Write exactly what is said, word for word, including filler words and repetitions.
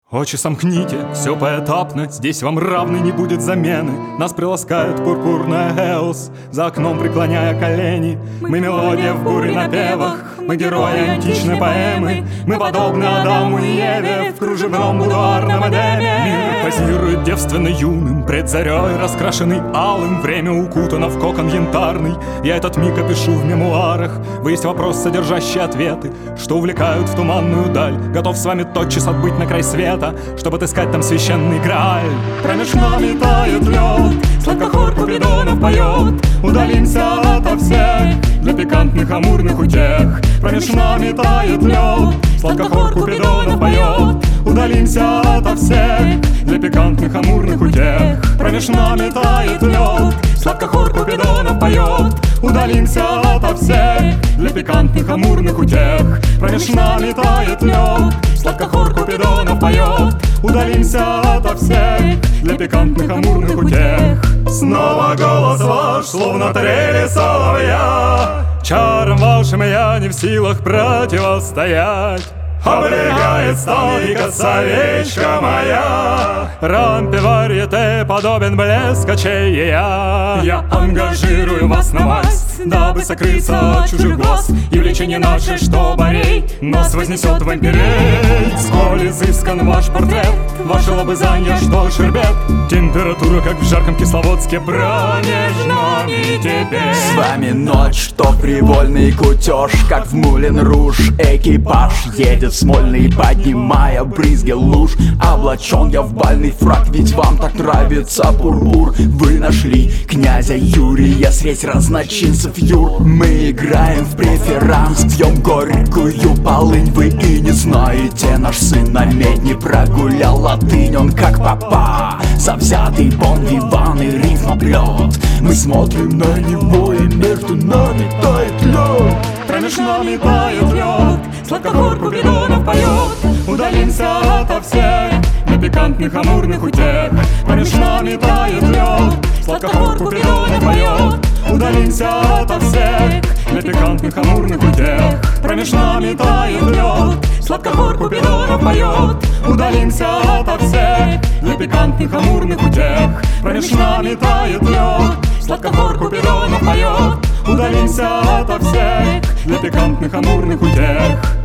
Очи сомкните, все поэтапно, здесь вам равной не будет замены. Нас приласкает пурпурная Эос, за окном преклоняя колени. Мы мелодия в буре напевах, мы герои античной поэмы. Мы подобны Адаму и Еве в кружевном будуарном Эдеме. Мир позирует девственно юным, пред зарей раскрашенный алым. Время укутано в кокон янтарный, я этот миг опишу в мемуарах. Вы есть вопрос, содержащий ответы, что увлекают в туманную даль. Готов с вами тотчас отбыть на край света, чтобы отыскать там священный Грааль. Промеж нами тает лед, сладко хор Купидонов поет. Удалимся ото всех для пикантных амурных утех. Промеж нами тает лед, сладко хор Купидонов поет. Удалимся ото всех для пикантных амурных утех. Промеж нами тает лед, сладко хор Купидонов поет. Удалимся ото всех для пикантных амурных утех. Промеж нами тает лед, сладко хор Купидонов поет. Удалимся ото всех для пикантных амурных утех. Снова голос ваш, словно трели соловья. Чаром вашим я не в силах противостоять. Облегает стан двигаться овечка моя. Рампе варьете подобен блеск очей я. Я ангажирую вас на мазь, дабы сокрыться от чужих глаз. И влечение наше, что борей, нас вознесет в имперей. Сколь изыскан ваш портрет, ваше лобызанье, что шербет. Температура, как в жарком Кисловодске, промеж нами теперь. С вами ночь, что привольный кутеж, как в Мулен Руж. Экипаж едет Смольный, поднимая брызги луж. Облачен я в бальный фрак, ведь вам так нравится пурпур. Вы нашли князя Юрия средь разночинцев юр. Мы играем в преферанс, пьем горькую полынь. Вы и не знаете, наш сын на медне прогулял латынь. Он как папа, завзятый бон-виван и рифмоплет. Мы смотрим на него, и между нами тает лед. Промеж нами тает лед, сладко хор Купидонов поет. Удалимся ото всех для пикантных амурных утех. Промеж нами тает лед, сладко хор Купидонов поет. Удалимся ото всех для пикантных амурных утех. Промеж нами тает лед, сладко хор Купидонов поет. Удалимся ото всех для пикантных амурных утех. Промеж нами тает лед, сладко хор Купидонов поет. Удалимся ото всех для пикантных амурных утех.